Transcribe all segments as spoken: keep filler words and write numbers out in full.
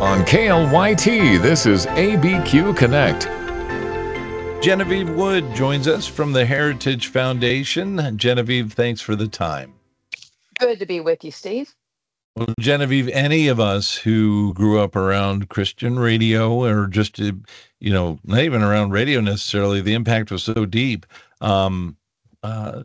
On K L Y T, this is A B Q Connect. Genevieve Wood joins us from the Heritage Foundation. Genevieve, thanks for the time. Good to be with you, Steve. Well, Genevieve, any of us who grew up around Christian radio or just, you know, not even around radio necessarily, the impact was so deep, um, uh,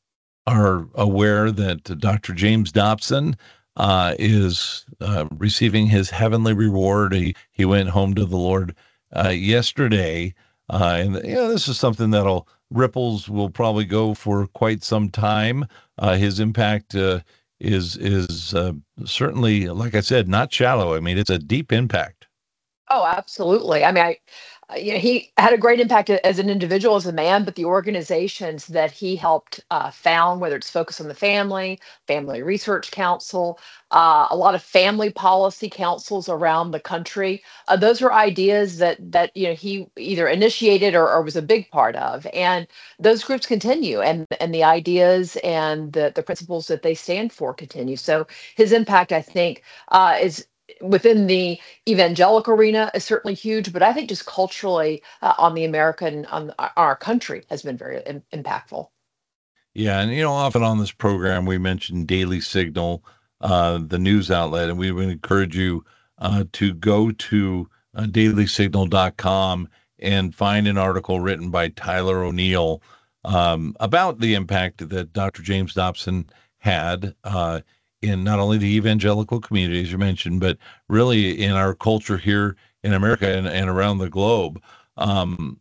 are aware that Doctor James Dobson uh, is uh, receiving his heavenly reward. He, he went home to the Lord uh, yesterday. Uh, and, you know, this is something that'll, ripples will probably go for quite some time. Uh, his impact uh, is is uh, certainly, like I said, not shallow. I mean, it's a deep impact. Oh, absolutely. I mean, I, uh, you know, he had a great impact as an individual, as a man, but the organizations that he helped uh, found, whether it's Focus on the Family, Family Research Council, uh, a lot of family policy councils around the country, uh, those are ideas that that you know he either initiated or, or was a big part of, and those groups continue, and and the ideas and the the principles that they stand for continue. So his impact, I think, uh, is within the evangelical arena is certainly huge, but I think just culturally uh, on the American, on our country has been very im- impactful. Yeah, and you know, often on this program we mention Daily Signal, uh, the news outlet, and we would encourage you uh, to go to uh, daily signal dot com and find an article written by Tyler O'Neill um, about the impact that Doctor James Dobson had uh, in not only the evangelical community, as you mentioned, but really in our culture here in America and, and around the globe. Um,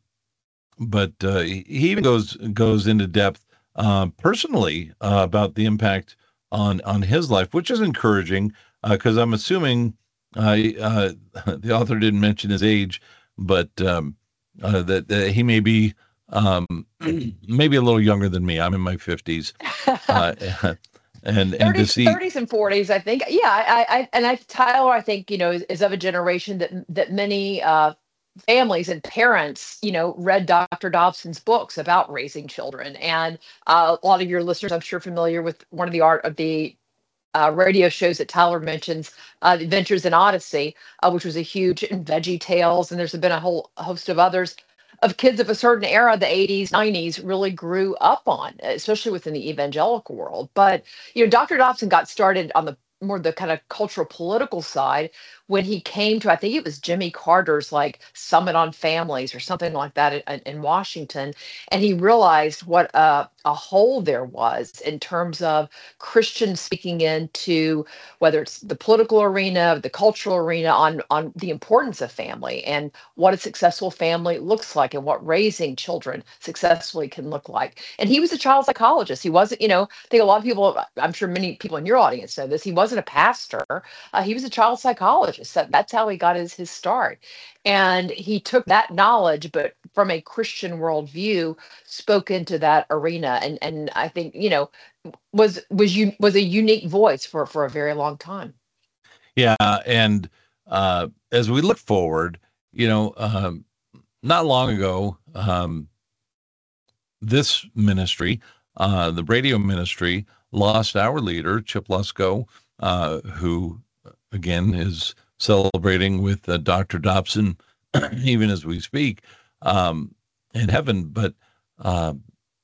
but uh, he even goes goes into depth uh, personally uh, about the impact on on his life, which is encouraging because uh, I'm assuming uh, uh, the author didn't mention his age, but um, uh, that, that he may be um, maybe a little younger than me. I'm in my fifties. Uh, And, and thirties, to see thirties and forties, I think. Yeah, I, I and I Tyler, I think, you know, is, is of a generation that that many uh, families and parents, you know, read Doctor Dobson's books about raising children. And uh, a lot of your listeners, I'm sure, familiar with one of the art of the uh, radio shows that Tyler mentions, uh, The Adventures in Odyssey, uh, which was a huge, and Veggie Tales, and there's been a whole host of others of kids of a certain era, the eighties, nineties, really grew up on, especially within the evangelical world. But, you know, Doctor Dobson got started on the more the kind of cultural political side when he came to, I think it was Jimmy Carter's like Summit on Families or something like that in, in Washington. And he realized what a, a hole there was in terms of Christians speaking into whether it's the political arena, the cultural arena, on, on the importance of family and what a successful family looks like and what raising children successfully can look like. And he was a child psychologist. He wasn't, you know, I think a lot of people, I'm sure many people in your audience know this, he wasn't a pastor. Uh, he was a child psychologist. That, that's how he got his, his start. And he took that knowledge, but from a Christian worldview, spoke into that arena. And and I think, you know, was was you was a unique voice for, for a very long time. Yeah, and uh, as we look forward, you know, um, not long ago, um, this ministry, uh, the radio ministry, lost our leader, Chip Lusko, uh, who, again, is celebrating with uh, Doctor Dobson, even as we speak, um, in heaven. But uh,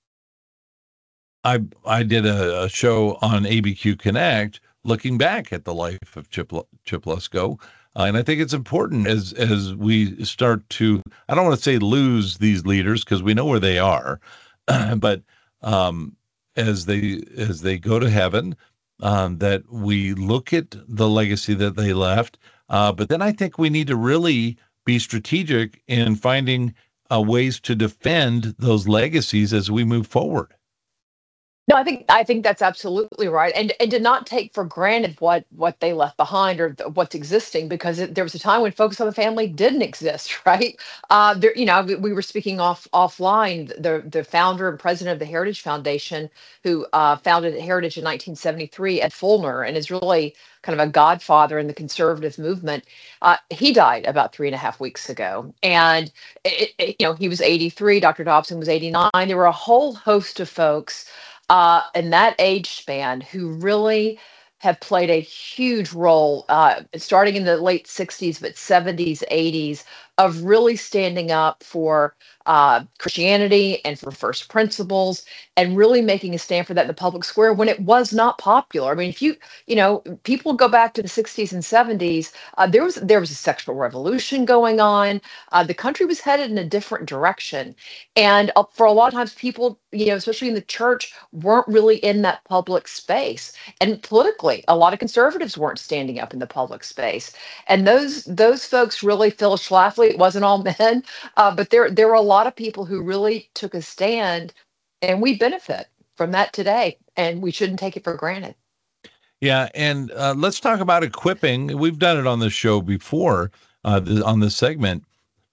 I I did a, a show on A B Q Connect looking back at the life of Chip, Chip Lusko. Uh, and I think it's important as as we start to, I don't want to say lose these leaders because we know where they are, but um, as they as they go to heaven, um, that we look at the legacy that they left. Uh, but then I think we need to really be strategic in finding uh, ways to defend those legacies as we move forward. No, I think I think that's absolutely right, and and to not take for granted what what they left behind or th- what's existing, because it, there was a time when Focus on the Family didn't exist, right? Uh, there, you know, we, we were speaking off offline. The the founder and president of the Heritage Foundation, who uh, founded Heritage in nineteen seventy-three, Ed Fulner, and is really kind of a godfather in the conservative movement. Uh, he died about three and a half weeks ago, and it, it, you know he was eighty-three. Doctor Dobson was eighty-nine. There were a whole host of folks uh, in that age span who really have played a huge role, uh, starting in the late sixties, but seventies, eighties, of really standing up for uh, Christianity and for first principles, and really making a stand for that in the public square when it was not popular. I mean, if you, you know, people go back to the sixties and seventies, uh, there was there was a sexual revolution going on. Uh, the country was headed in a different direction, and uh, for a lot of times, people, you know, especially in the church, weren't really in that public space. And politically, a lot of conservatives weren't standing up in the public space. And those those folks really, Phyllis Schlafly, it wasn't all men, uh, but there there were a lot of people who really took a stand, and we benefit from that today, and we shouldn't take it for granted. Yeah, and uh, let's talk about equipping. We've done it on the show before, uh, th- on this segment.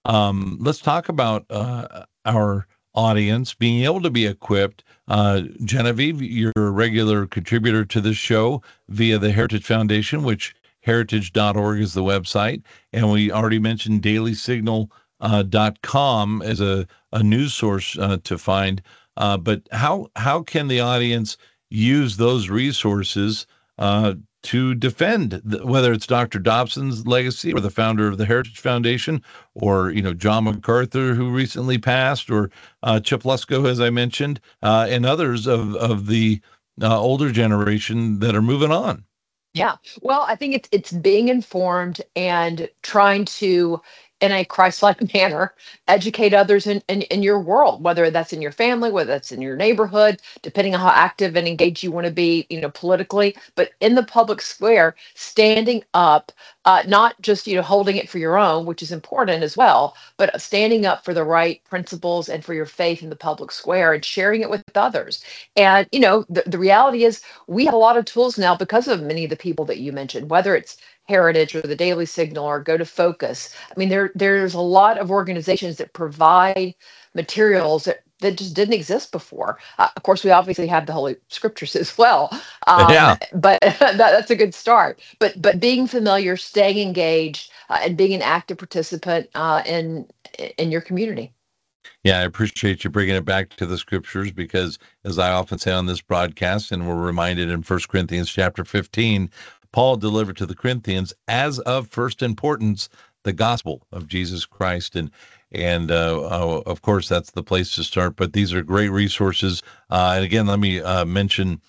Um, let's talk about uh, our audience being able to be equipped. Uh, Genevieve, you're a regular contributor to this show via the Heritage Foundation, which heritage dot org is the website. And we already mentioned daily signal dot com as a, a news source uh, to find. Uh, but how how can the audience use those resources uh, to defend, the, whether it's Doctor Dobson's legacy or the founder of the Heritage Foundation, or, you know, John MacArthur, who recently passed, or uh, Chip Lusko, as I mentioned, uh, and others of, of the uh, older generation that are moving on? Yeah. Well, I think it's it's being informed and trying to, in a Christ-like manner, educate others in, in, in your world, whether that's in your family, whether that's in your neighborhood, depending on how active and engaged you want to be, you know, politically, but in the public square, standing up, uh, not just, you know, holding it for your own, which is important as well, but standing up for the right principles and for your faith in the public square and sharing it with others. And, you know, the, the reality is we have a lot of tools now because of many of the people that you mentioned, whether it's Heritage or the Daily Signal or Go to Focus. I mean, there there's a lot of organizations that provide materials that, that just didn't exist before. Uh, of course, we obviously have the Holy Scriptures as well. Um, Yeah. But that, that's a good start. But but being familiar, staying engaged, uh, and being an active participant uh, in in your community. Yeah, I appreciate you bringing it back to the Scriptures, because, as I often say on this broadcast, and we're reminded in First Corinthians chapter fifteen, Paul delivered to the Corinthians as of first importance the gospel of Jesus Christ. And, and uh, uh, of course, that's the place to start. But these are great resources. Uh, and again, let me uh, mention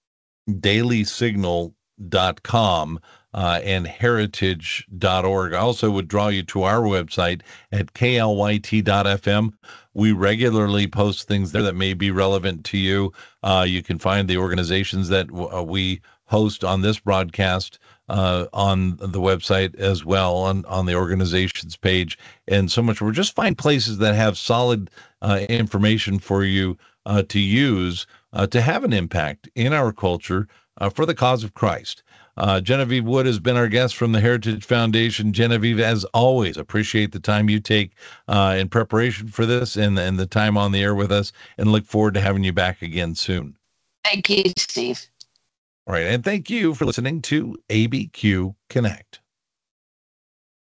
daily signal dot com uh, and heritage dot org. I also would draw you to our website at K L Y T dot F M. We regularly post things there that may be relevant to you. Uh, you can find the organizations that uh, we host on this broadcast uh, on the website as well, on, on the organizations page, and so much more. Just find places that have solid uh, information for you uh, to use uh, to have an impact in our culture uh, for the cause of Christ. Uh, Genevieve Wood has been our guest from the Heritage Foundation. Genevieve, as always, appreciate the time you take uh, in preparation for this, and, and the time on the air with us, and look forward to having you back again soon. Thank you, Steve. All right, and thank you for listening to A B Q Connect.